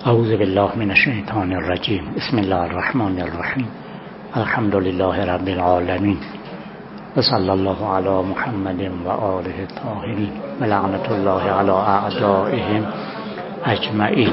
اعوذ بالله من الشیطان الرجیم. بسم الله الرحمن الرحیم. الحمد لله رب العالمین و صلی الله علی محمد و آله الطاهرین و لعنت الله علی اعدائهم اجمعین.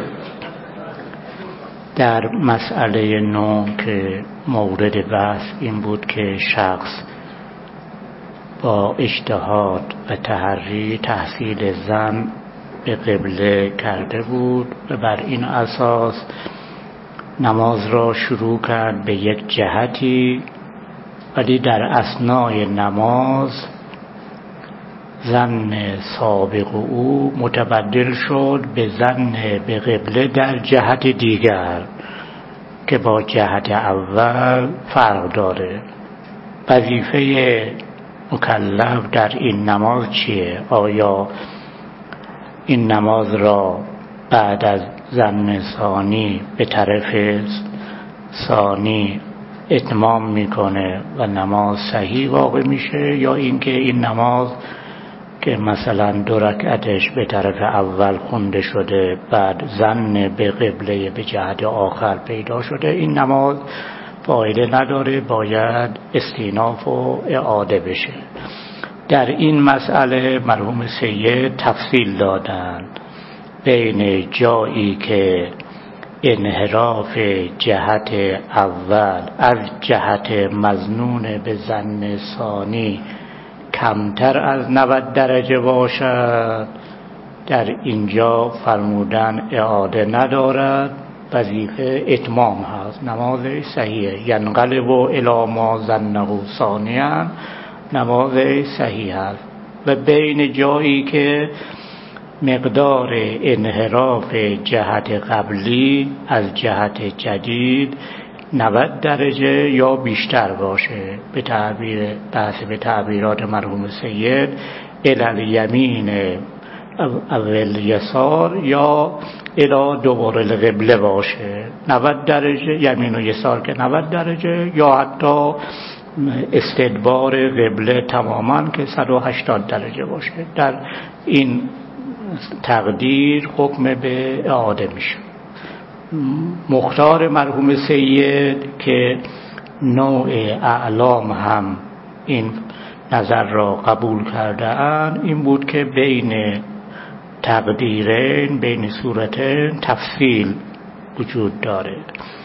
در مسئله 9 که مورد بحث این بود که شخص با اجتهاد و تحری تحصیل زن به قبله کرده بود و بر این اساس نماز را شروع کرد به یک جهتی، ولی در اثنای نماز ظن سابق او متبدل شد به ظن به قبله در جهت دیگر که با جهت اول فرق داره. وظیفه مکلف در این نماز چیه؟ آیا این نماز را بعد از ظن ثانی به طرف ثانی اتمام میکنه و نماز صحیح واقع میشه، یا اینکه این نماز که مثلا 2 رکعتش به طرف اول خونده شده بعد ظن به قبله به جهت آخر پیدا شده، این نماز فایده نداره، باید استیناف و اعاده بشه. در این مسئله مرحوم سید تفصیل دادند بین جایی که انحراف جهت اول از جهت مظنون به ظن ثانی کمتر از 90 درجه باشد، در اینجا فرمودن اعاده ندارد، وظیفه اتمام هست، نماز صحیحه. ینقلب الی ما ظنه ثانیا، نماز صحیح است. و بین جایی که مقدار انحراف جهت قبلی از جهت جدید 90 درجه یا بیشتر باشه، به تعبیرات مرحوم سید الی الیمین اول یسار یا الی دبر القبله باشه، 90 درجه یمین و یسار که 90 درجه، یا حتی استدبار قبله تماما که 180 درجه باشه. در این تقدیر حکم به اعاده میشه. مختار مرحوم سید که نوع اعلام هم این نظر را قبول کرده اند این بود که بین تقدیرین، بین صورتین تفصیل وجود داره.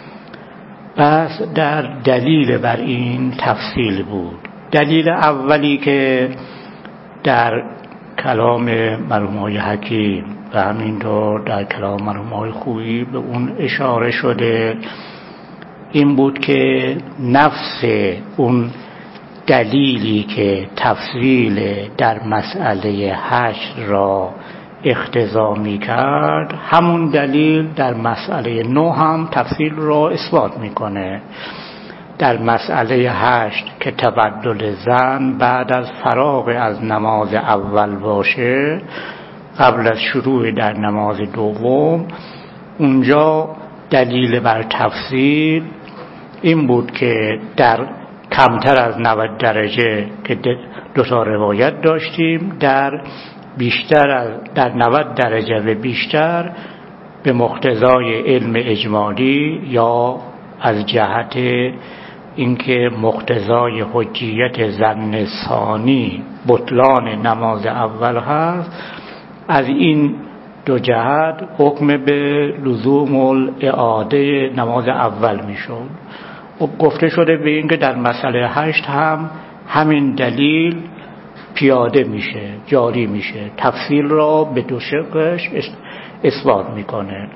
پس در دلیل بر این تفصیل بود. دلیل اولی که در کلام مرحوم حکیم و همینطور در کلام مرحوم خویی به اون اشاره شده این بود که نفس اون دلیلی که تفصیل در مسئله 8 را اقتضا می کرد، همون دلیل در مسئله 9 هم تفصیل را اثبات میکنه. در مسئله 8 که تبدل زن بعد از فراغ از نماز اول باشه قبل از شروع در نماز دوم، اونجا دلیل بر تفصیل این بود که در کمتر از 90 درجه که 2 روایت داشتیم، در بیشتر از در 90 درجه و بیشتر به مقتضای علم اجمالی یا از جهت اینکه مقتضای حجیت ظن ثانی بطلان نماز اول هست، از این 2 جهت حکم به لزوم الاعاده نماز اول میشد. و گفته شده به این که در مسئله 8 هم همین دلیل پیاده میشه، جاری میشه، تفصیل را به 2 شقش اثبات میکنه.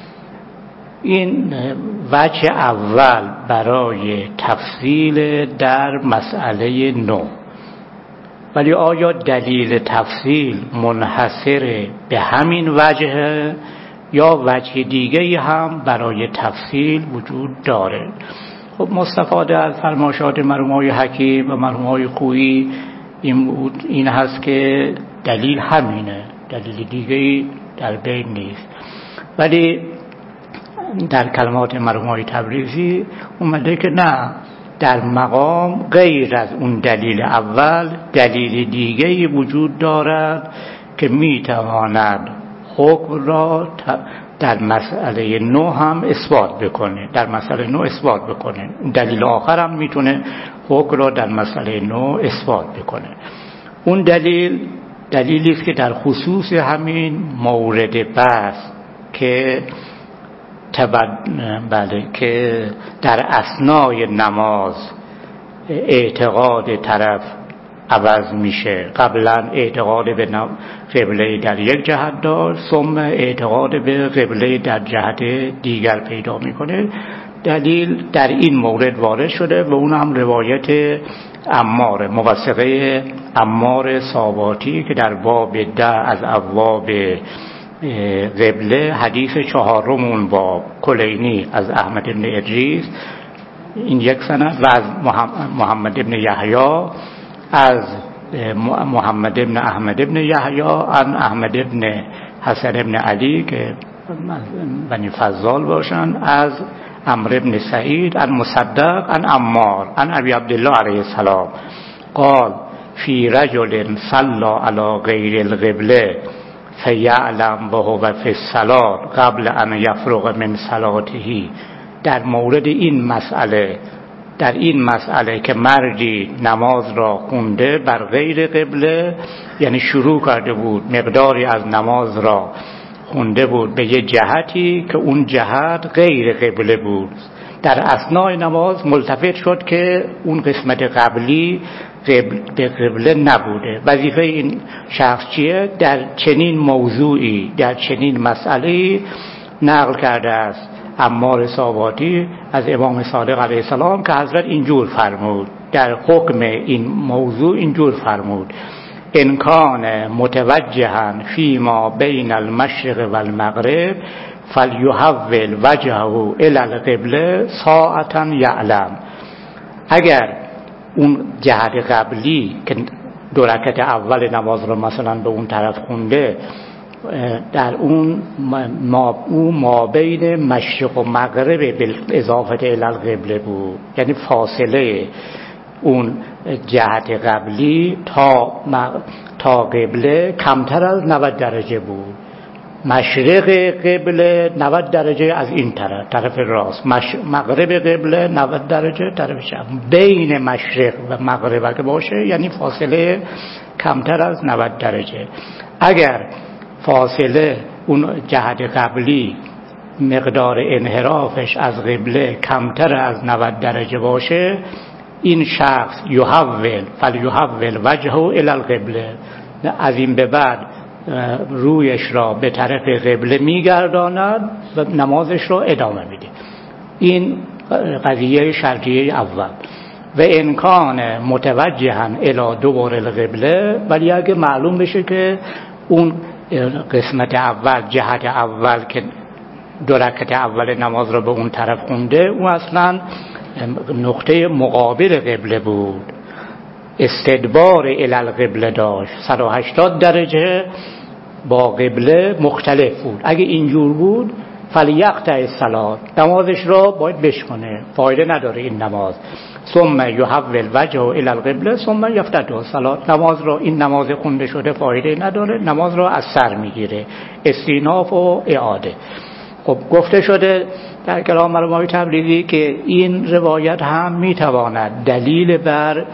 این وجه اول برای تفصیل در مسئله 9. ولی آیا دلیل تفصیل منحصر به همین وجه یا وجه دیگه هم برای تفصیل وجود داره؟ خب مستفاده از فرمایشات مرحوم حکیم و مرحوم خویی این هست که دلیل همینه، دلیل دیگه در بین نیست. ولی در کلمات مرحوم تبریزی اومده که نه، در مقام غیر از اون دلیل اول دلیل دیگه وجود دارد که میتواند حکم را در مسئله 9 هم اثبات بکنه، در مسئله 9 اثبات بکنه. دلیل آخر هم میتونه حکم را در مسئله 9 اثبات بکنه. اون دلیلی است که در خصوص همین مورد بحث که که در اثنای نماز اعتقاد طرف عوض میشه. قبلا اعتقاد به قبله در یک جهت داشت، ثم اعتقاد به قبله در جهت دیگر پیدا میکنه. دلیل در این مورد وارد شده و اون هم روایت عمار، موثقه عمار ساواتی که در باب 10 از ابواب قبله حدیث 4 اون باب، کلینی از احمد بن ادریس، این یک سند، و از محمد بن یحیی از محمد بن احمد بن یحیی عن احمد بن حسن بن علی که بنی فضال باشن، از عمرو بن سعید عن مصدق عن عمار عن ابی عبدالله علیه السلام قال فی رجل صلى على غیر القبله فیعلم وهو فی الصلاة قبل ان یفرغ من صلاته. در مورد این مسئله که مردی نماز را خونده بر غیر قبله، یعنی شروع کرده بود مقداری از نماز را خونده بود به یه جهتی که اون جهت غیر قبله بود، در اثنای نماز ملتفت شد که اون قسمت قبلی به قبله نبوده. وظیفه این شخص چیه؟ در چنین موضوعی، در چنین مسئله‌ای نقل کرده است عمار ساواتی از امام صادق علیه السلام که حضرت اینجور فرمود، در حکم این موضوع اینجور فرمود: ان کان متوجها فیما بین المشرق و المغرب فلیحول وجهه الی القبله ساعتا یعلم. اگر اون جهت قبلی که 2 رکعت اول نماز رو مثلا به اون طرف خونده، در اون ما بین مشرق و مغرب به اضافه الی القبله بود، یعنی فاصله اون جهت قبلی تا قبله کمتر از 90 درجه بود. مشرق قبله 90 درجه از این طرف راست، مغرب قبله 90 درجه طرف چپ. بین مشرق و مغرب که باشه یعنی فاصله کمتر از 90 درجه. اگر فاصله اون جهت قبلی مقدار انحرافش از قبله کمتر از 90 درجه باشه، این شخص فلیحول وجهه الی القبله، از این به بعد رویش را به طرف قبله میگرداند و نمازش را ادامه میده. این قضیه شرطیه اول. و امکان متوجها الی دبر القبله، ولی اگه معلوم بشه که اون قسمت اول، جهت اول که 2 رکعت اول نماز را به اون طرف خونده، اون اصلا نقطه مقابل قبله بود، استدبار الی القبله داشت، 180 درجه با قبله مختلف بود. اگه اینجور بود فلیقطع الصلاة، نمازش را باید بشکنه، فایده نداره این نماز. ثم یحول وجهه الی القبله ثم یفتتح الصلاة، نماز را، این نماز خونده شده فایده نداره، نماز را از سر میگیره، استیناف و اعاده. خب گفته شده در کلام علمای تبریزی که این روایت هم میتواند دلیل بر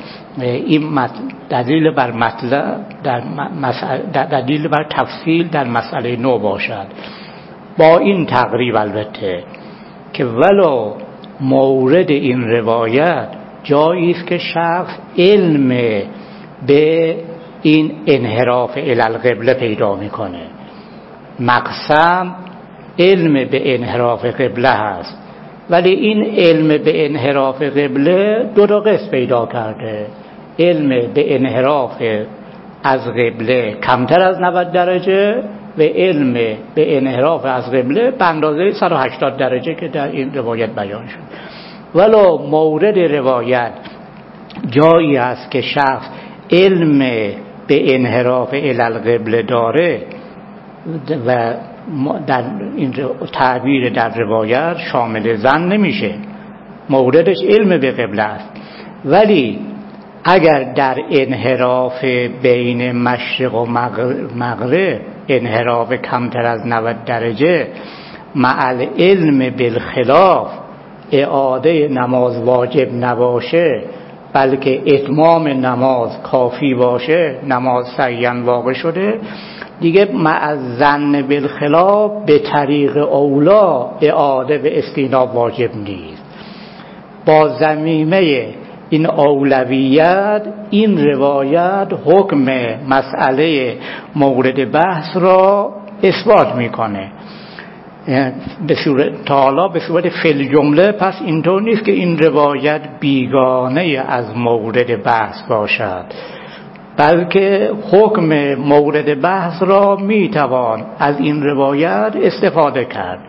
دلیل بر تفصیل در مسئله 9 باشد، با این تقریب البته که ولو مورد این روایت جایی است که شخص علم به این انحراف الی القبله پیدا میکنه، مقسم علم به انحراف قبله هست، ولی این علم به انحراف قبله 2 قسم پیدا کرده: علم به انحراف از قبله کمتر از 90 درجه و علم به انحراف از قبله به اندازه 180 درجه که در این روایت بیان شد. ولو مورد روایت جایی است که شخص علم به انحراف الی القبله داره و در این تعبیر در روایت شامل ظن نمیشه، موردش علم به قبله است، ولی اگر در انحراف بین مشرق و مغرب انحراف کمتر از 90 درجه مع العلم بالخلاف اعاده نماز واجب نباشه، بلکه اتمام نماز کافی باشه، نماز صحیحاً واقع شده، دیگه مع الظن بالخلاف به طریق اولا اعاده به استیناب واجب نیست. با ضمیمه این اولویت این روایت حکم مسئله مورد بحث را اثبات میکنه. به صورت تعالی به صورت فعل جمله، پس اینطور نیست که این روایت بیگانه از مورد بحث باشد، بلکه حکم مورد بحث را میتوان از این روایت استفاده کرد.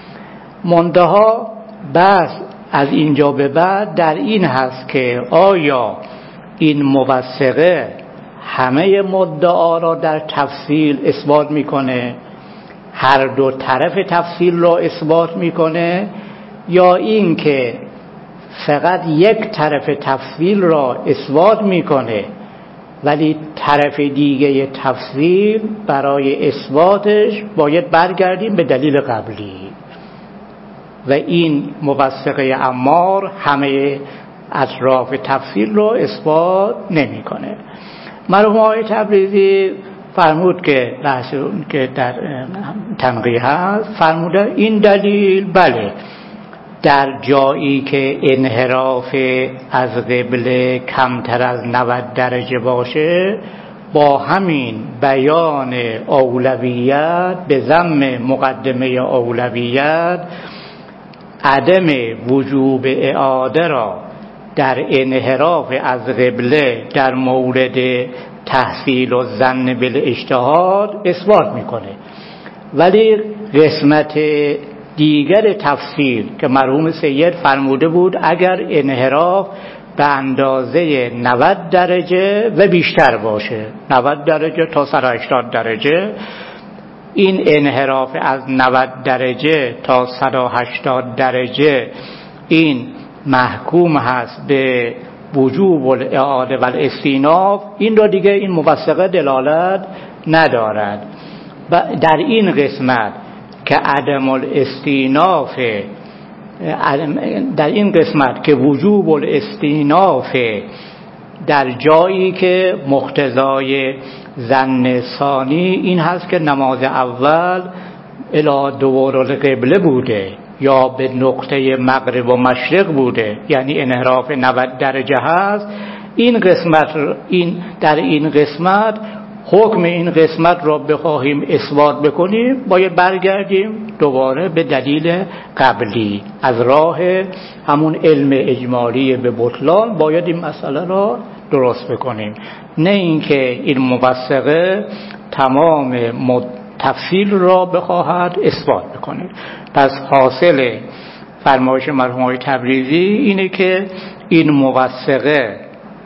منتها بحث از اینجا به بعد در این هست که آیا این موثقه همه مدعا را در تفصیل اثبات میکنه، هر دو طرف تفصیل را اثبات میکنه، یا این که فقط یک طرف تفصیل را اثبات میکنه ولی طرف دیگه تفصیل برای اثباتش باید برگردیم به دلیل قبلی. و این موثقه عمار همه اطراف تفصیل رو اثبات نمیکنه. مرحوم آقای تبریزی فرمود که در تنقیح هست، فرموده این دلیل بله در جایی که انحراف از قبله کمتر از 90 درجه باشه، با همین بیان اولویت به ضمن مقدمه اولویت عدم وجوب اعاده را در انحراف از قبله در مورد تحصیل و ظن بالاجتهاد اثبات میکنه. ولی قسمت دیگر تفصیل که مرحوم سید فرموده بود اگر انحراف به اندازه 90 درجه و بیشتر باشه، 90 درجه تا 180 درجه، این انحراف از 90 درجه تا 180 درجه این محکوم هست به وجوب الاعاده و الاستیناف، این را دیگه این موثقه دلالت ندارد. و در این قسمت که عدم الاستیناف، در این قسمت که وجوب الاستیناف در جایی که مقتضای ظن ثانی این هست که نماز اول الی دور القبله بوده یا به نقطه مغرب و مشرق بوده، یعنی انحراف 90 درجه هست، این قسمت در این قسمت حکم این قسمت را بخواهیم اثبات بکنیم باید برگردیم دوباره به دلیل قبلی، از راه همون علم اجمالی به بطلان باید این مسئله را درست بکنیم، نه اینکه این موثقه تمام تفصیل را بخواهد اثبات بکنه. پس حاصل فرمایش مرحوم آقای تبریزی اینه که این موثقه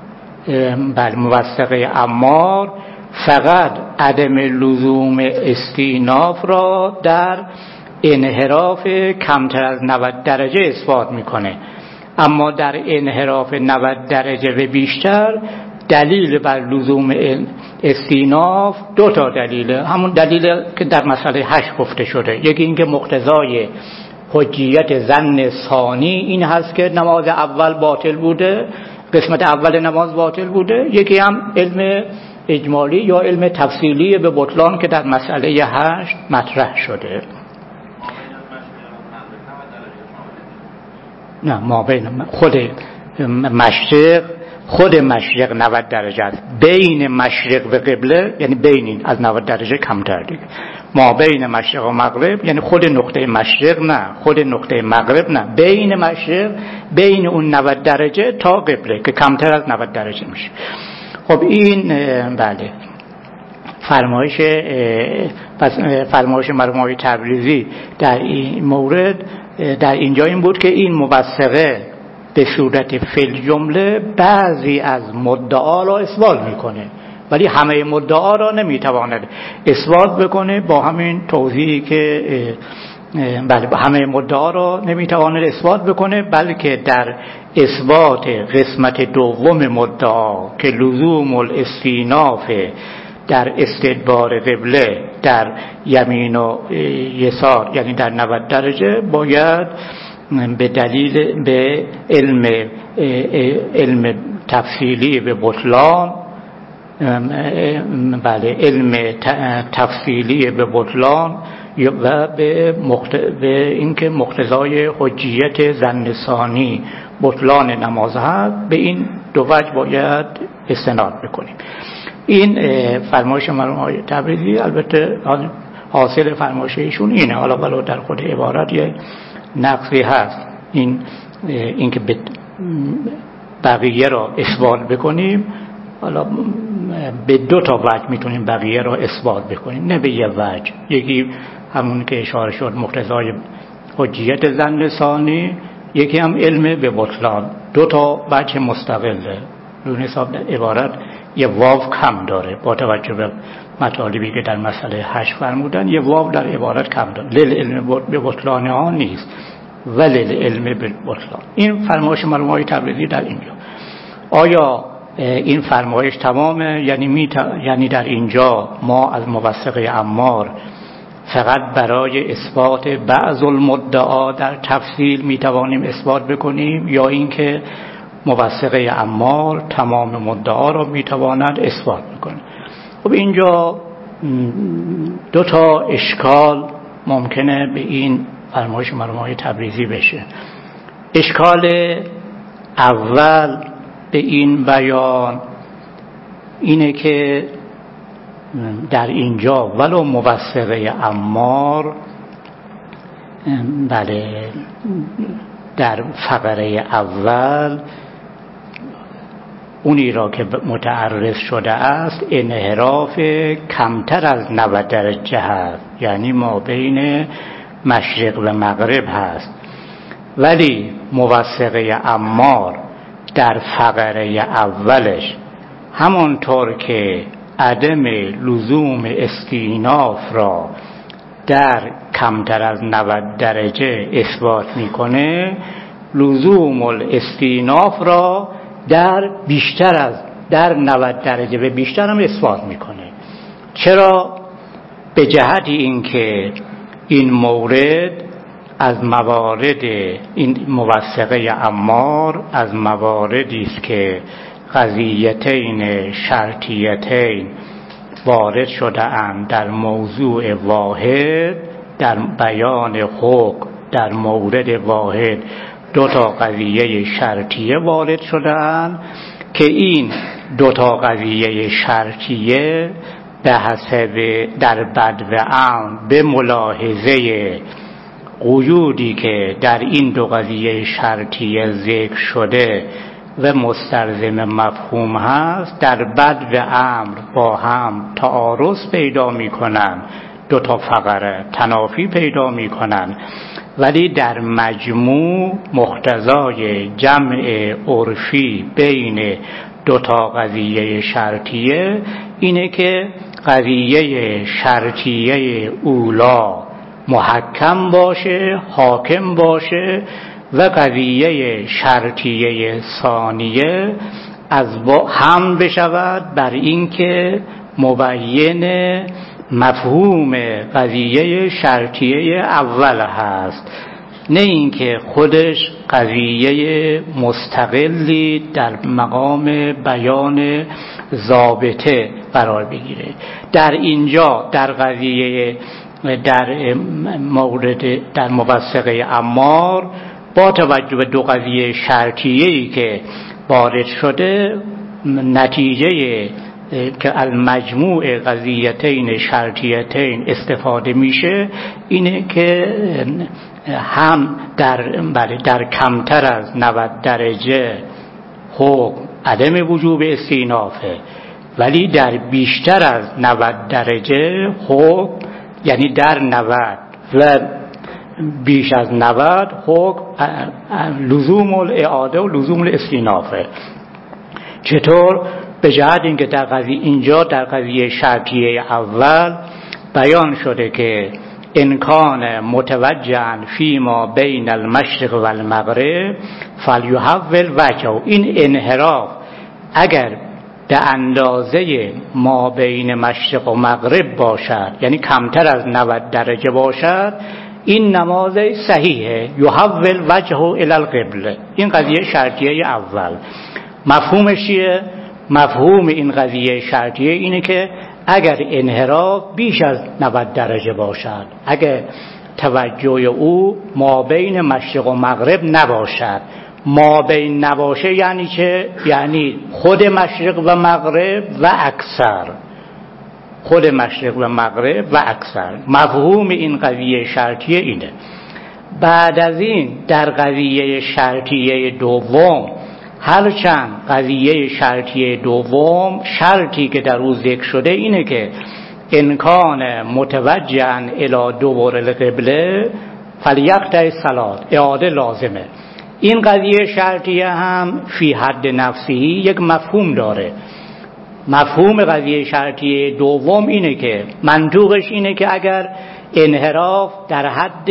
موثقه عمار فقط عدم لزوم استیناف را در انحراف کمتر از 90 درجه اثبات میکنه، اما در انحراف 90 درجه و بیشتر دلیل بر لزوم استیناف دو تا دلیله، همون دلیل که در مسئله 8 گفته شده، یکی اینکه مقتضای حجیت ظن ثانی این هست که نماز اول باطل بوده، قسمت اول نماز باطل بوده، یکی هم علم اجمالی یا علم تفصیلی به بطلان که در مسئله 8 مطرح شده. نه ما بین خود مشرق 90 درجه است، بین مشرق و قبله یعنی بین از 90 درجه کمتر دیگه، ما بین مشرق و مغرب یعنی خود نقطه مشرق نه، خود نقطه مغرب نه، بین مشرق، بین اون 90 درجه تا قبله که کمتر از 90 درجه میشه. خب این بله فرمایش مرحوم آقای تبریزی در این مورد در اینجا این بود که این موثقه به صورت فعل جمله بعضی از مدعا را اثبات میکنه ولی همه مدعا را نمیتواند اثبات بکنه، با همین توضیحی که بله همه مدعا را نمیتواند اثبات بکنه، بلکه در اثبات قسمت دوم مدعا که لزوم الاستیناف در استدبار قبله در یمین و یسار یعنی در 90 درجه باید به دلیل به علم تفصیلی به بطلان علم تفصیلی به بطلان و به اینکه مقتضای حجیت ظن ثانی بطلان نماز هست، به این دو وجه باید استناد بکنیم. این فرمایش مرحوم آقای تبریزی البته حاصل فرمایش ایشون اینه، حالا ولو در خود عبارت یه نقصی هست، این که بقیه را اثبات بکنیم، حالا به دو تا وجه میتونیم بقیه را اثبات بکنیم، نه به یه وجه. یکی همون که اشاره شد مقتضای حجیت ظن ثانی، یکی هم علم به بطلان. دو تا وجه مستقله. رو حساب عبارت یه واو کم داره با توجه به مطالبی که در مسئله 8 فرمودن، یه واو در عبارت کم داره. علم به بطلان ها نیست ولی علم به بطلان. این فرمایش مرحوم آقای تبریزی در اینجا. آیا این فرمایش تمامه؟ یعنی در اینجا ما از موثقه عمار فقط برای اثبات بعض المدعا در تفصیل میتوانیم اثبات بکنیم، یا اینکه موثقه عمار تمام مدعا را میتواند اثبات بکنه؟ خب اینجا دو تا اشکال ممکنه به این فرمایش مرحوم آقای تبریزی بشه. اشکال اول به این بیان اینه که در اینجا ولو موثقه عمار در فقره اول اونی را که متعرض شده است انحراف کمتر از 90 درجه هست، یعنی ما بین مشرق و مغرب هست، ولی موثقه عمار در فقره اولش همانطور که عدم لزوم استیناف را در کمتر از 90 درجه اثبات میکنه، لزوم الاستیناف را در بیشتر از در 90 درجه به بیشتر هم اثبات میکنه. چرا؟ به جهت اینکه این مورد از موارد، این موثقه عمار از مواردی است که قضیتین شرطیتین وارد شده اند در موضوع واحد، در بیان حکم در مورد واحد دو تا قضیه شرطیه وارد شده اند که این دو تا قضیه شرطیه به حسب در بد و امن به ملاحظه قیودی که در این دو قضیه شرطیه ذکر شده و مستلزم مفهوم هست، در بد و امر با هم تعارض پیدا می کنن، دو تا فقره تنافی پیدا می کنن، ولی در مجموع مقتضای جمع عرفی بین دو تا قضیه شرطیه اینه که قضیه شرطیه اولا محکم باشه، حاکم باشه، و قضیه شرطیه ثانیه از هم بشود بر اینکه مبین مفهوم قضیه شرطیه اول هست، نه اینکه خودش قضیه مستقلی در مقام بیان ضابطه قرار بگیره. در اینجا در قضیه در مورد در موثقه عمار با توجه به دو قضیه شرطیه‌ای که وارد شده، نتیجه که المجموع قضیتین شرطیتین استفاده میشه اینه که هم در کمتر از 90 درجه حکم عدم وجوب استینافه، ولی در بیشتر از 90 درجه حکم، یعنی در 90 و بیش از 90 حکم لزوم الاعاده و لزوم الاستینافه. چطور؟ به جهت اینکه در قضیه اینجا در قضیه شرطیه اول بیان شده که انکان متوجهن فیما بین المشرق و المغرب فلیحول وجهه. این انحراف اگر به اندازه ما بین مشرق و مغرب باشد، یعنی کمتر از 90 درجه باشد، این نماز صحیحه. یحول وجهه الی القبله. این قضیه شرطیه اول. مفهومش چیه؟ مفهوم این قضیه شرطیه اینه که اگر انحراف بیش از 90 درجه باشد، اگر توجه او ما بین مشرق و مغرب نباشد. ما بین نباشه یعنی چه؟ یعنی خود مشرق و مغرب و اکثر، خود مشرق و مغرب و اکثر. مفهوم این قضیه شرطیه اینه. بعد از این در قضیه شرطیه دوم، هرچند قضیه شرطیه دوم شرطی که در او ذکر شده اینه که امکان متوجهاً الی دبر القبله فلیقطع الصلاة، اعاده لازمه. این قضیه شرطیه هم فی حد نفسی یک مفهوم داره. مفهوم قضیه شرطیه دوم اینه که منطوقش اینه که اگر انحراف در حد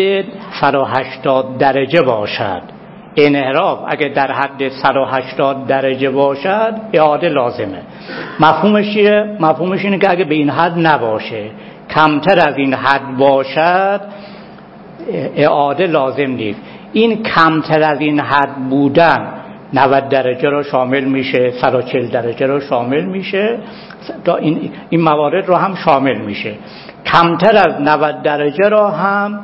180 درجه باشد، انحراف اگر در حد 180 درجه باشد اعاده لازمه. مفهومش چیه؟ مفهومش اینه که اگر به این حد نباشه، کمتر از این حد باشد، اعاده لازم نیست. این کمتر از این حد بودن 90 درجه را شامل میشه، 140 درجه را شامل میشه، این موارد را هم شامل میشه. کمتر از 90 درجه را هم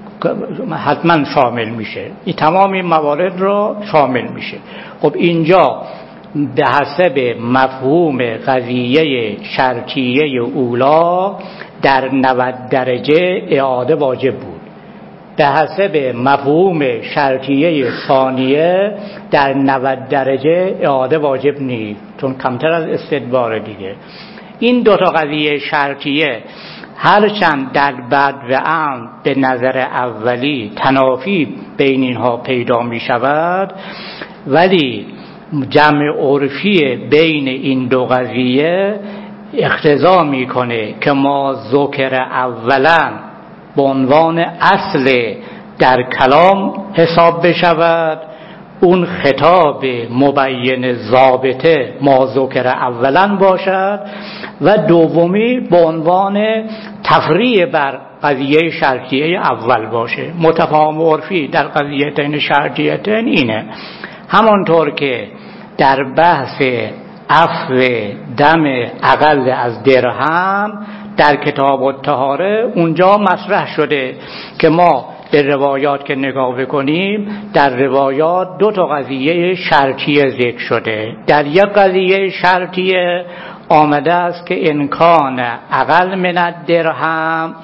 حتما شامل میشه. این تمام این موارد را شامل میشه. خب اینجا به حسب مفهوم قضیه شرطیه اولا در 90 درجه اعاده واجب بود. به حسب مفهوم شرطیه ثانیه در 90 درجه اعاده واجب نیست، چون کمتر از استدبار دیگه. این دوتا قضیه شرطیه هرچند در بد و امن به نظر اولی تنافی بین اینها پیدا می شود، ولی جمع عرفی بین این دو قضیه اقتضا می کنه که ما ذکر اولا به عنوان اصل در کلام حساب بشود، اون خطاب مبین ضابطه ما ذکر اولا باشد، و دومی به عنوان تفریع بر قضیه شرطیه اول باشه. متفاهم عرفی در قضیتین شرطیتین اینه. همانطور که در بحث عفو دم اقل از درهم در کتاب الطهاره اونجا مطرح شده که ما به روایات که نگاه بکنیم، در روایات دو تا قضیه شرطیه ذکر شده. در یک قضیه شرطیه آمده است که انکان اقل من الدرهم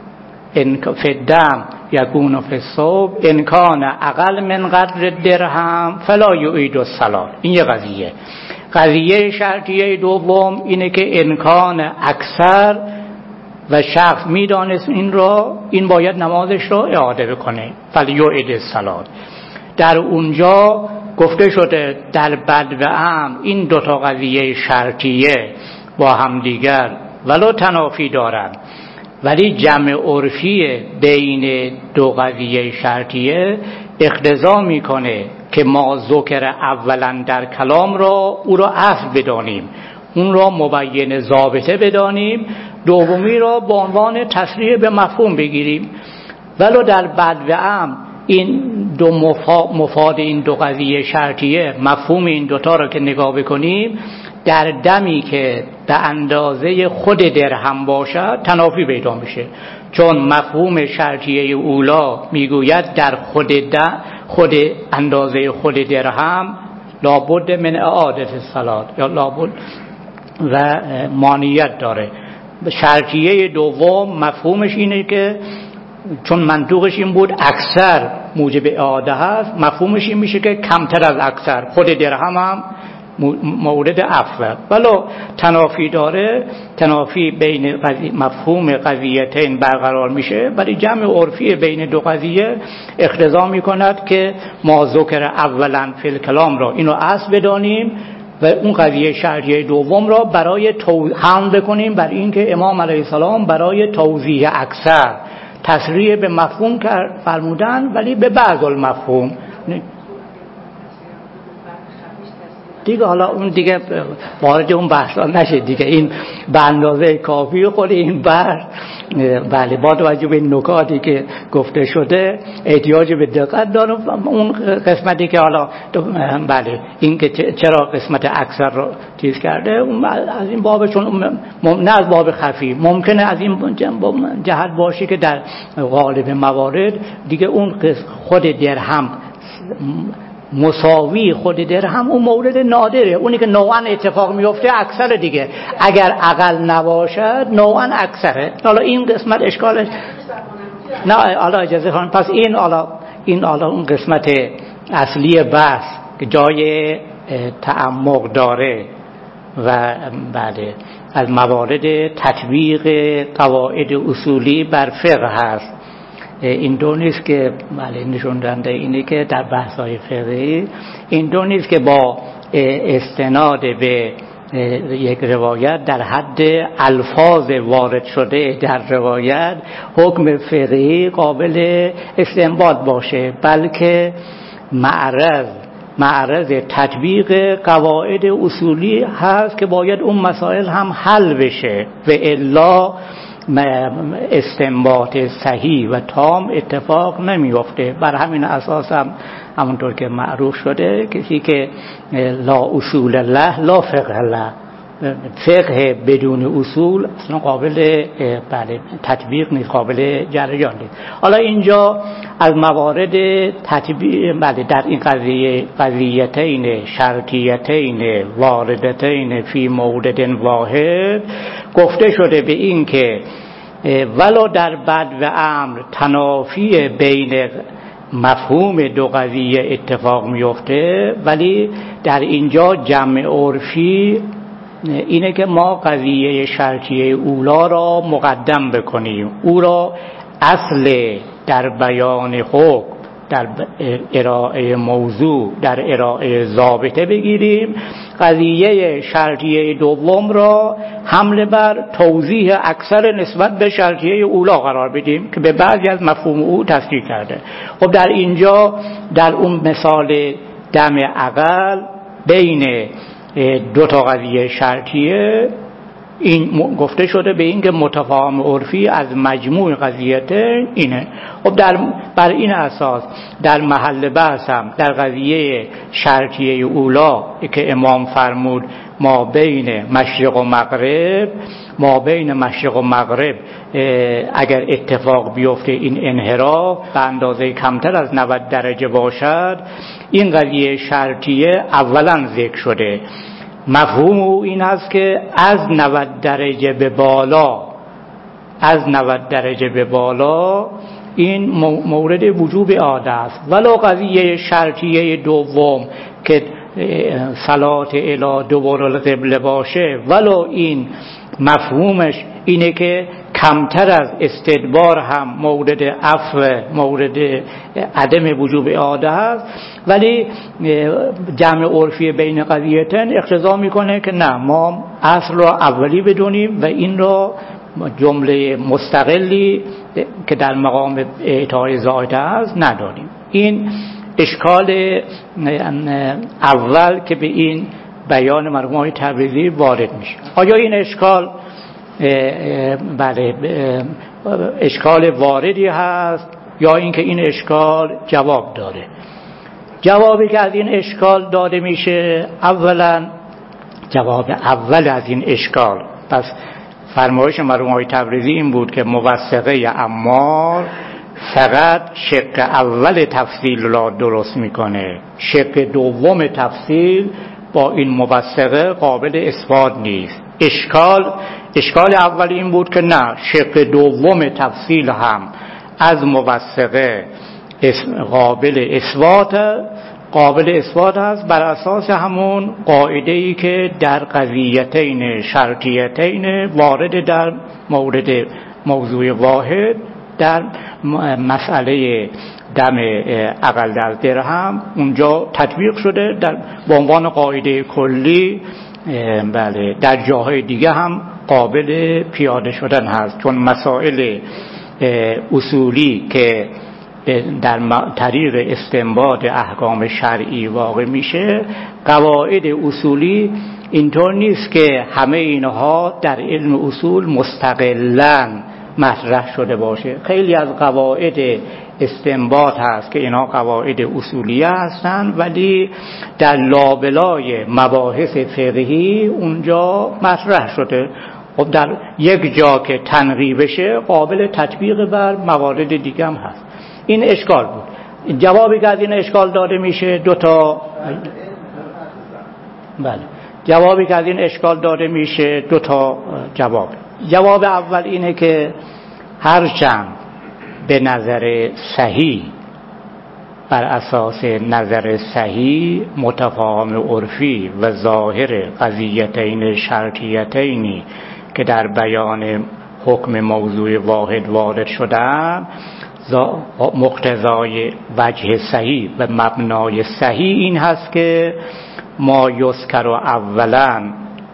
فی الدم یکون فی الصوب، انکان اقل من قدر الدرهم فلا یعید الصلاة. این یک قضیه. قضیه شرطیه دوم اینه که انکان اکثر و شخص میدانست این را، این باید نمازش را اعاده بکنه، فلیعید الصلاة. در اونجا گفته شده در بد و امن این دوتا قضیه شرطیه با هم دیگر ولو تنافی دارند، ولی جمع عرفی بین دو قضیه شرطیه اقتضا میکنه که ما ذکر اولا در کلام را او را اصل بدانیم، اون را مبین ضابطه بدانیم، دومی را به عنوان تصریح به مفهوم بگیریم. ولو در بد و امن این دو مفاد این دو قضیه شرطیه، مفهوم این دوتا را که نگاه بکنیم، در دمی که به اندازه خود درهم باشد تنافی پیدا میشه، چون مفهوم شرطیه اولا میگوید در خود اندازه خود درهم لابد من اعاده الصلاة، یا لابد و مانعیت داره. شرطیه دوم مفهومش اینه که چون منطوقش این بود اکثر موجب اعاده هست، مفهومش این میشه که کمتر از اکثر، خود درهم هم مورد عفو، ولو تنافی داره، تنافی بین مفهوم قضیتین برقرار میشه، ولی جمع عرفی بین دو قضیه اقتضا میکند که ما ذکر اولا فی الکلام را اینو اصل بدانیم و اون قضیه شرطیه دوم را برای حمل بکنیم بر این که امام علیه السلام برای توضیح اکثر تصریح به مفهوم فرمودن، ولی به بعض المفهوم. دیگه حالا اون دیگه وارد اون بحثا نشه دیگه، این به اندازه کافی خود این بحث بله با توجه به نکاتی که گفته شده احتیاج به دقت داره. اون قسمتی که حالا بله این که چرا قسمت اکثر رو چیز کرده اون از این باب، چون نه از باب خفی ممکنه از این جهت باشه که در غالب موارد دیگه اون خود درهم مساوی خود درهم اون مورد نادره، اونی که نوعا اتفاق میفته اکثر دیگه، اگر اقل نباشد نوعا اکثره. حالا این قسمت اشکالش نه، حالا اجازه خواهم، پس این حالا اون قسمت اصلی بحث که جای تعمق داره و بله از موارد تطبیق قواعد اصولی بر فقه هست. این دو نیست که بله نشون دهنده اینه که در بحث‌های فقهی این دو نیست که با استناد به یک روایت در حد الفاظ وارد شده در روایت حکم فقهی قابل استنباط باشه، بلکه معرض تطبیق قواعد اصولی هست که باید اون مسائل هم حل بشه و الا استنباط صحیح و تام اتفاق نمیفته. بر همین اساس هم همونطور که معروف شده کسی که لا اصول الله لا فقه الله، فقه بدون اصول اصلا قابل بله تطبیق نیست، قابل جریان نیست. حالا اینجا از موارد تطبیق بله در این قضیتین شرطیتین واردتین فی مورد واحد گفته شده به این که ولو در بد و امر تنافی بین مفهوم دو قضیه اتفاق میفته، ولی در اینجا جمع عرفی اینه که ما قضیه شرطیه اولا را مقدم بکنیم، او را اصل در بیان حکم، در ارائه موضوع، در ارائه ضابطه بگیریم، قضیه شرطیه دوم را حمله بر توضیح اکثر نسبت به شرطیه اولا قرار بدیم که به بعضی از مفهوم او تصدیق کرده. خب در اینجا در اون مثال دم اقل بین دو تا قضیه شرطیه این گفته شده به این که متفاهم عرفی از مجموع قضیته اینه. خب بر این اساس در محل بحثم در قضیه شرطیه اولا که امام فرمود ما بین مشرق و مغرب اگر اتفاق بیفته این انحراف به اندازه کمتر از 90 درجه باشد، این قضیه شرطیه اولا ذکر شده. مفهوم او این است که از 90 درجه به بالا این مورد وجوب عاده است. ولو قضیه شرطیه دوم که صلات الی دبر القبله باشه، ولو این مفهومش اینه که کمتر از استدبار هم مورد عفو، مورد عدم وجوب عاده است، ولی جمع عرفی بین قضیتین اقتضا میکنه که نه، ما اصل را اولی بدونیم و این را جمله مستقلی که در مقام اعطای زائده است نداریم. این اشکال اول که به این بیان مرحوم آقای تبریزی وارد میشه. آیا این اشکال بله اشکال واردی هست یا اینکه این اشکال جواب داره؟ جوابی که از این اشکال داده میشه، اولا جواب اول از این اشکال، پس فرمایش مرحوم آقای تبریزی این بود که موثقه عمار فقط شق اول تفصیل را درست میکنه، شق دوم تفصیل با این موثقه قابل اثبات نیست. اشکال اول این بود که نه، شق دوم تفصیل هم از موثقه قابل اثبات است بر اساس همون قاعده‌ای که در قضیتین شرطیتین وارد در مورد موضوع واحد در مسئله دم اقل از درهم اونجا تطبیق شده به عنوان قاعده کلی. بله در جاهای دیگه هم قابل پیاده شدن هست، چون مسائل اصولی که در طریق استنباط احکام شرعی واقع میشه. قواعد اصولی اینطور نیست که همه اینها در علم اصول مستقلاً مطرح شده باشه. خیلی از قواعد استنباط هست که اینها قواعد اصولیه هستند ولی در لابلای مباحث فقهی اونجا مطرح شده. خب در یک جا که تنقیح بشه قابل تطبیق بر موارد دیگه هم هست. این اشکال بود. جوابی که از این اشکال داده میشه جوابی که از این اشکال داده میشه دو تا جواب. جواب اول اینه که هرچند به نظر صحیح بر اساس نظر صحیح متفاهم عرفی و ظاهر قضیتین شرطیتینی که در بیان حکم موضوع واحد وارد شدن مقتضای وجه صحیح و مبنای صحیح این هست که ما یذکر اولا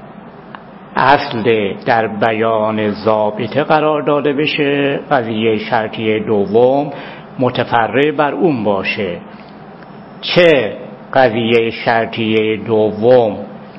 اصل در بیان ضابطه قرار داده بشه، قضیه شرطیه دوم متفرع بر اون باشه. چه قضیه شرطیه دوم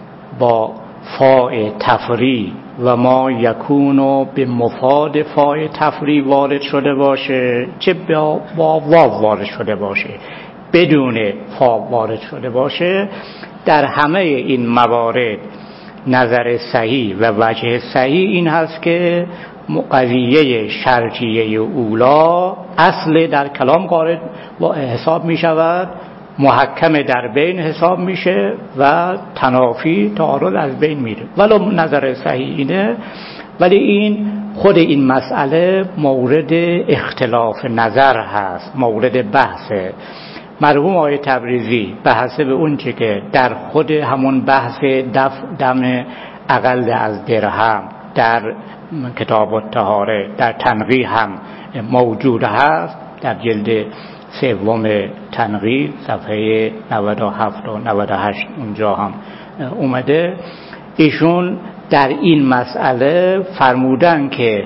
با فاء تفریع و ما یکونو به مفاد فاء تفریع وارد شده باشه، چه با واو وارد شده باشه، بدون فا وارد شده باشه، در همه این موارد نظر صحیح و وجه صحیح این هست که قضیه شرطیه اولا اصل در کلام قارد حساب می شود، محکم در بین حساب میشه و تنافی تعارض از بین میره. ولو نظر صحیح اینه، ولی این خود این مسئله مورد اختلاف نظر هست، مورد بحثه. مرحوم آقای تبریزی به حسب اون چه که در خود همون بحث دم اقل از درهم در کتاب الطهاره در تنقیح هم موجود هست، در جلد سوم تنقیح صفحه 97 و 98 اونجا هم اومده. ایشون در این مسئله فرمودن که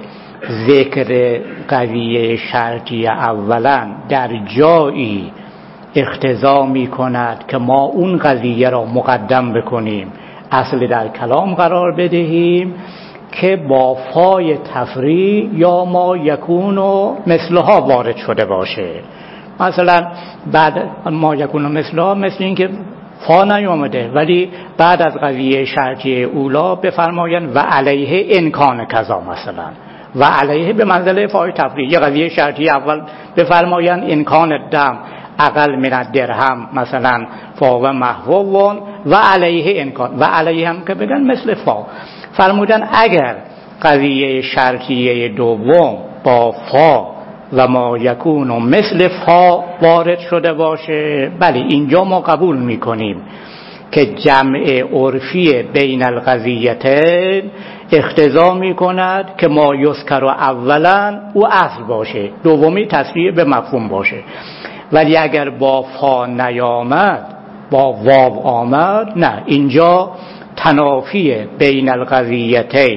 ذکر قضیه شرطی اولا در جایی اقتضا می کند که ما اون قضیه را مقدم بکنیم، اصل در کلام قرار بدهیم که با فای تفریع یا ما یکون و مثلها وارد شده باشه. مثلا بعد ما یکون و مثلها مثل این که فا نیامده ولی بعد از قضیه شرطی اولا بفرمایند و علیه امکان کذا، مثلا و علیه به منزله فای تفریع. یه قضیه شرطی اول بفرمایند امکان دم اقل من درهم مثلا فا و محوون و علیه امکان، و علیه هم که بگن مثل فا. فرمودن اگر قضیه شرطیه دوم با فا و ما یکون و مثل فا وارد شده باشه، بله اینجا ما قبول میکنیم که جمع عرفی بین القضیتین اقتضا میکند که ما یذکر اولا او اصل باشه، دومی تصریح به مفهوم باشه. ولی اگر با فا نیامد با واو آمد، نه، اینجا تنافی بین القضیتین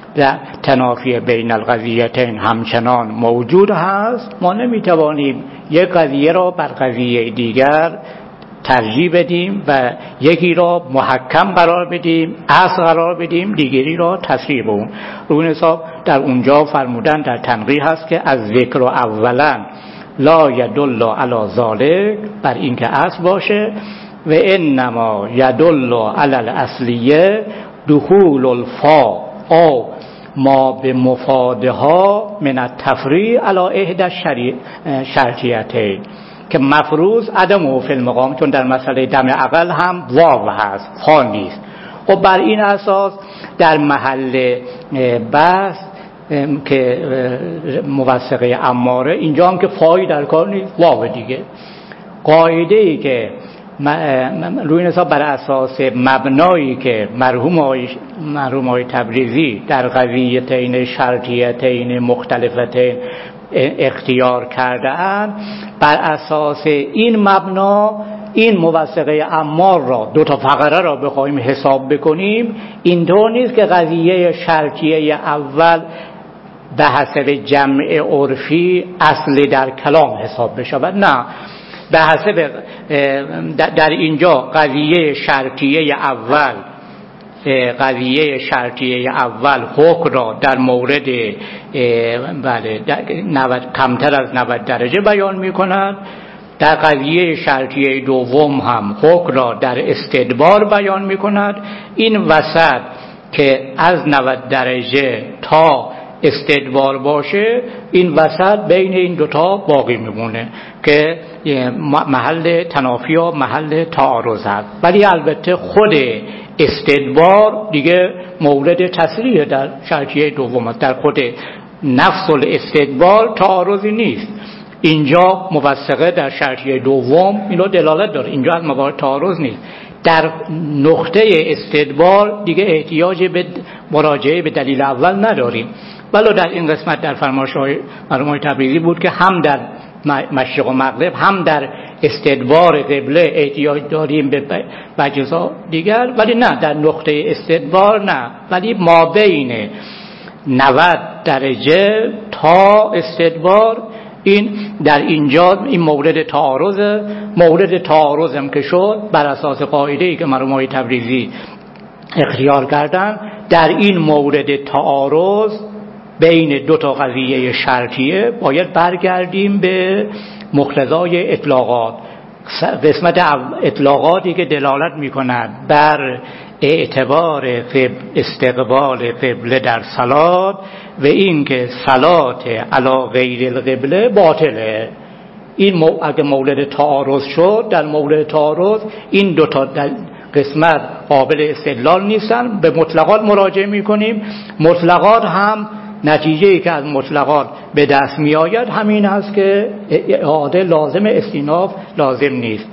تنافی بین القضیتین همچنان موجود هست. ما نمیتوانیم یک قضیه را بر قضیه دیگر ترجیح بدیم و یکی را محکم قرار بدیم، اصل قرار بدیم، دیگری را تصریح اون. رو این حساب در اونجا فرمودن در تنقیح هست که از ذکر اولا لا یدل علی ذالک، بر این که اصل باشه، و انما یدل علی الاصلیه دخول الفا او ما به مفادها من التفریع علی احدى شرطیتین که مفروض عدم فی المقام، چون در مسئله دم اقل هم واو هست، فا نیست. و بر این اساس در محل بحث که موثقه اماره اینجا هم که فایی در کار نیست، واو دیگه. قاعده ای که روی حساب بر اساس مبنایی که مرحوم آقای تبریزی در قضیتین شرطیتین مختلفتین اختیار کرده‌اند، بر اساس این مبنا این موثقه امار را دو تا فقره را بخوایم حساب بکنیم، اینطور نیست که قضیه شرطیه اول به حسب جمع عرفی اصلی در کلام حساب بشود، نه، به حسب در اینجا قضیه شرطیه اول حکم را در مورد کمتر از 90 درجه بیان می کند. در قضیه شرطیه دوم هم حکم را در استدبار بیان می کند. این وسط که از 90 درجه تا استدبار باشه، این وسط بین این دوتا باقی میمونه که محل تنافی و محل تعارض هست. ولی البته خود استدبار دیگه مورد تصریح در شرطیه دوم است. در خود نفس الاستدبار تعارضی نیست. اینجا موثقه در شرطیه دوم اینو دلالت داره، اینجا از موارد تعارض نیست. در نقطه استدبار دیگه احتیاج به مراجعه به دلیل اول نداریم. ولی در این قسمت در فرمایش‌های مرحوم تبریزی بود که هم در مشرق و مغرب هم در استدبار قبله احتیاج داریم به وجه‌ها دیگر، ولی نه در نقطه استدبار نه، ولی ما بین 90 درجه تا استدبار این در اینجا این مورد تعارض هم که شد بر اساس قاعده‌ای که مرحوم تبریزی اختیار کردن. در این مورد تعارض بین دو تا قضیه شرطیه باید برگردیم به مقتضای اطلاقات، قسمت اطلاقاتی که دلالت می‌کند بر اعتبار استقبال قبله در صلات و این که صلات علی غیر القبله باطله. این اگه مورد تعارض شد، در مورد تعارض این دو تا قسمت قابل استدلال نیستن، به مطلقات مراجعه می‌کنیم. مطلقات هم نتیجه‌ای که از مطلقات به دست می آید همین است که اعاده لازم، استیناف لازم نیست.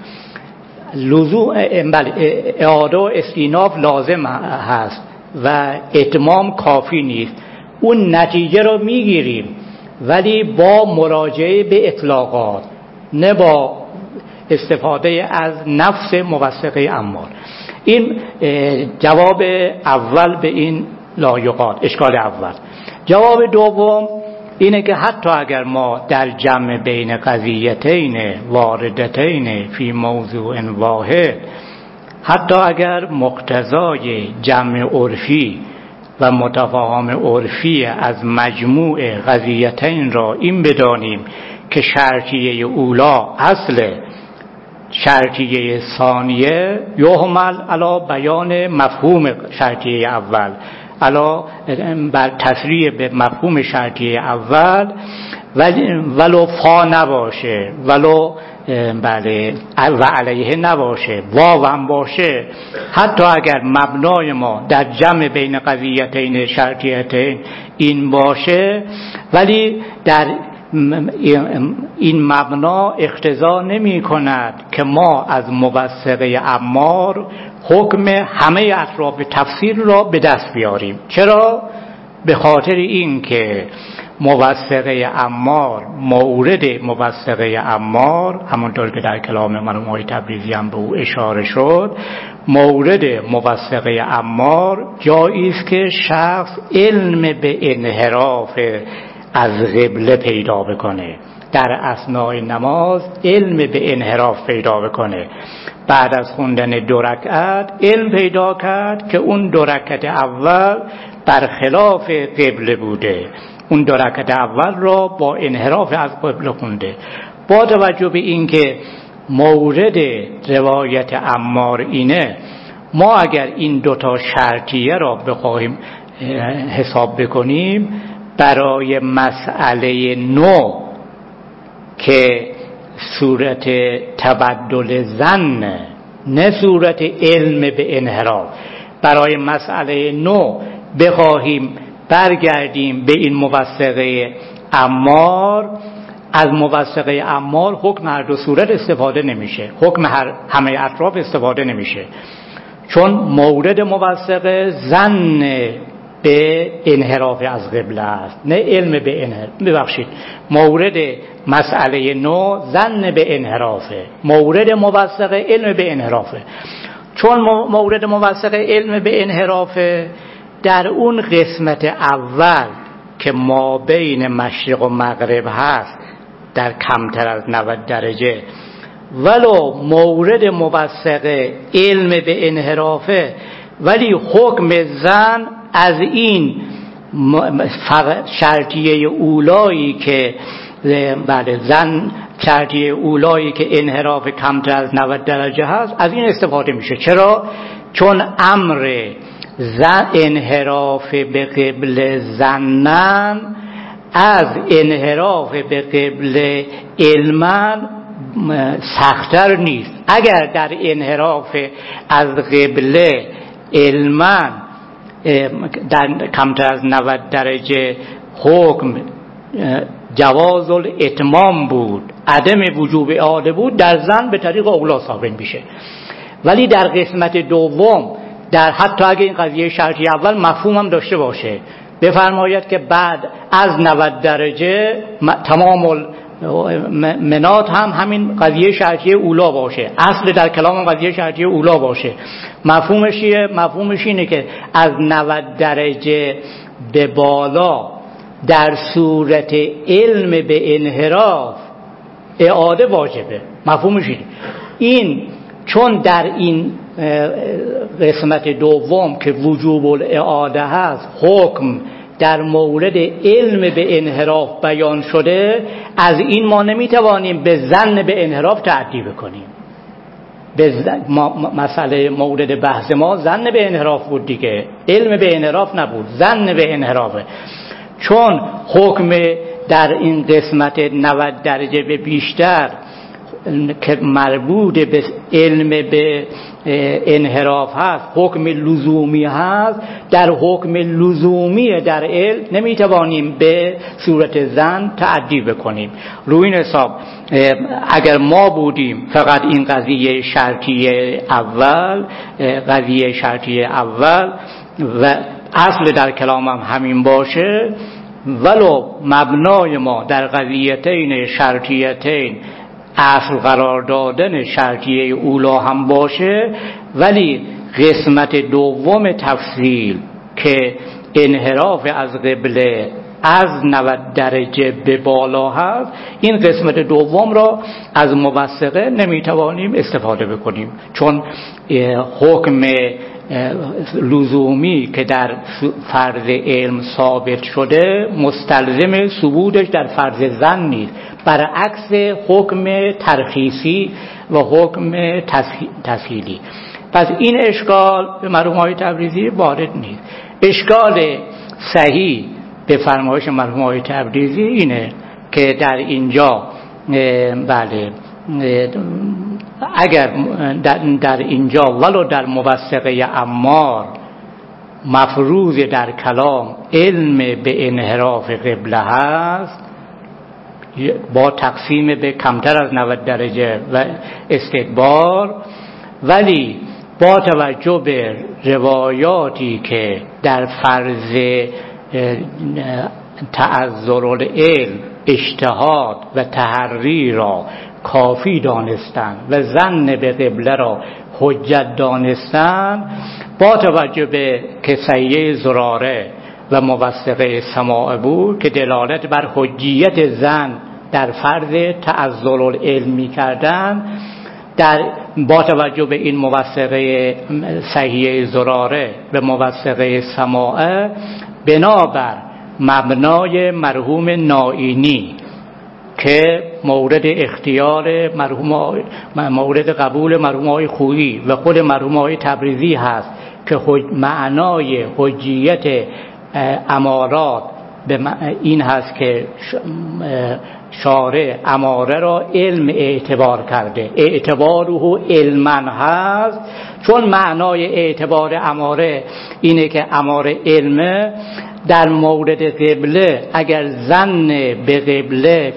اعاده و استیناف لازم هست و اتمام کافی نیست. اون نتیجه رو میگیریم ولی با مراجعه به اطلاقات، نه با استفاده از نفس موثقه عمار. این جواب اول به این لایقات، اشکال اول. جواب دوم اینه که حتی اگر ما در جمع بین قضیتین واردتین فی موضوع واحد، حتی اگر مقتضای جمع عرفی و متفاهم عرفی از مجموع قضیتین را این بدانیم که شرطیه اولا اصل، شرطیه ثانیه یحمل علی بیان مفهوم شرطیه اول، علا بر تصریح به مفهوم شرطیه اول، ولو فا نباشه، ولو و علیه نباشه، واو هم باشه، حتی اگر مبنای ما در جمع بین قضیتین شرطیتین این باشه، ولی در این مبنا اقتضا نمی کند که ما از موثقه عمار حکم همه اطراف تفسیر را به دست بیاریم. چرا؟ به خاطر این که موثقه عمار، مورد موثقه عمار، همونطور که در کلام مرحوم تبریزی هم به او اشاره شد، مورد موثقه عمار جایی است که شخص علم به انحراف از قبله پیدا بکنه، در اثناء نماز علم به انحراف پیدا بکنه. بعد از خوندن 2 رکعت علم پیدا کرد که اون 2 رکعت اول برخلاف قبله بوده، اون 2 رکعت اول را با انحراف از قبله خونده. با توجه به این که مورد روایت عمار اینه، ما اگر این 2 تا شرطیه را بخواهیم حساب بکنیم برای مسئله نو که صورت تبدل ظن، نه صورت علم به انحراف، برای مسئله نو بخواهیم برگردیم به این موثقه عمار، از موثقه عمار حکم هر دو صورت استفاده نمیشه، حکم همه اطراف استفاده نمیشه، چون مورد موثقه ظن به انحراف از قبله است، نه علم به انحراف. ببخشید، مورد مسئله نو ظن به انحرافه، مورد موثقه علم به انحرافه. چون مورد موثقه علم به انحرافه، در اون قسمت اول که ما بین مشرق و مغرب هست در کمتر از 90 درجه، ولو مورد موثق علم به انحرافه، ولی حکم زن از این شرطیه اولایی که بله زن شرطیه اولایی که انحراف کمتر از 90 درجه هست از این استفاده میشه. چرا؟ چون امر انحراف به قبل زنن از انحراف به قبل علمن سخت‌تر نیست. اگر در انحراف از قبل علمن در کمتر از 90 درجه حکم جواز الاتمام بود، عدم وجوب اعاده بود، در زن به طریق اولا ثابت میشه. ولی در قسمت دوم در حتی اگه این قضیه شرطی اول مفهوم هم داشته باشه، بفرماید که بعد از 90 درجه تمام منات هم همین قضیه شرطی اولا باشه، اصل در کلام هم قضیه شرطی اولا باشه. مفهومش اینه که از 90 درجه به بالا در صورت علم به انحراف اعاده واجبه. مفهومش این چون در این قسمت دوم که وجوب الاعاده هست حکم در مورد علم به انحراف بیان شده، از این ما نمیتوانیم به ظن به انحراف تعدی بکنیم. مسئله مورد بحث ما ظن به انحراف بود دیگه، علم به انحراف نبود، ظن به انحرافه. چون حکم در این قسمت 90 درجه به بیشتر که مربوط به علم به انحراف هست، حکم لزومی هست، در حکم لزومی در علم نمیتوانیم به صورت زن تعدی بکنیم. روی این حساب اگر ما بودیم فقط این قضیه شرطیه اول و اصل در کلام هم همین باشه، ولو مبنای ما در قضیتین شرطیتین اصل قرار دادن شرطیه اولا هم باشه، ولی قسمت دوم تفصیل که انحراف از قبله از 90 درجه به بالا هست، این قسمت دوم را از موثقه نمیتوانیم استفاده بکنیم، چون حکم لزومی که در فرض علم ثابت شده مستلزم ثبوتش در فرض ظن نیست، برعکس حکم ترخیصی و حکم تسهیلی. پس این اشکال به مرحوم آقای تبریزی وارد نیست. اشکال صحیح به فرمایش مرحوم آقای تبریزی اینه که در اینجا بله اگر در اینجا ولو در موثقه عمار مفروض در کلام علم به انحراف قبله هست با تقسیم به کمتر از 90 درجه و استدبار، ولی با توجه به روایاتی که در فرض تعذر العلم اجتهاد و تحری را کافی دانستند و ظن به قبله را حجت دانستند، با توجه به که صحیحه زراره و موثقه سماع بود که دلالت بر حجیت ظن در فرض تعذر العلم می کردن، با توجه به این موثقه صحیحه زراره و موثقه سماع، بنابر مبنای مرحوم نائینی که مورد اختیار مورد قبول مرحوم آقای خویی و خود مرحوم آقای تبریزی هست که معنای حجیت امارات به این هست که شارع اماره را علم اعتبار کرده، اعتباره علمن هست. چون معنای اعتبار اماره اینه که اماره علمه، در مورد قبله اگر ظن به قبله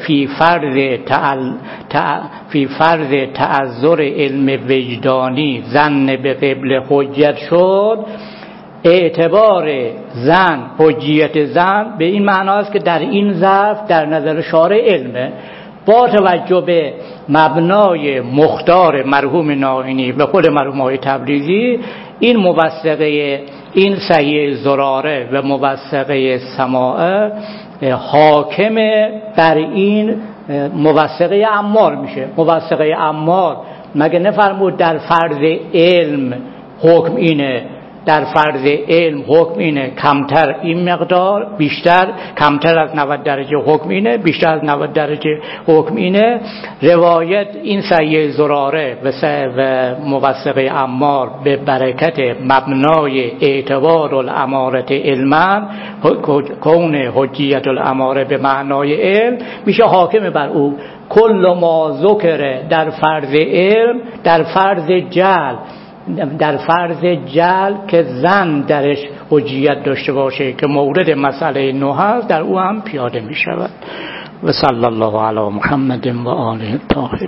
فی فرض تعذر علم وجدانی ظن به قبله حجت شد، اعتبار ظن حجیت ظن به این معنا است که در این ظرف در نظر شارع علمه. با توجه به مبنای مختار مرحوم نائینی و خود مرحوم آقای تبریزی، این موثقه این سیه زراره و موثقه سماعه حاکم بر این موثقه عمار میشه. موثقه عمار مگه نفرمود در فرض علم حکم اینه، در فرض علم حکم اینه کمتر این مقدار، بیشتر کمتر از 90 درجه حکم اینه، بیشتر از 90 درجه حکم اینه. روایت این سیه زراره و موثقه عمار به برکت مبنای اعتبار الامارت علما، کون حجیت الاماره به معنای علم، میشه حاکم بر او. کل ما ذکر در فرض علم، در فرض جل، در فرض جل که زن درش حجیت داشته باشه که مورد مسئله 9 هست، در او هم پیاده می شود. و صلی الله علی محمد و آله الطاهرین.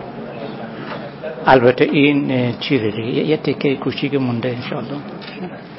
البته این چیزی یه تکه کوچیک مونده انشاءالله.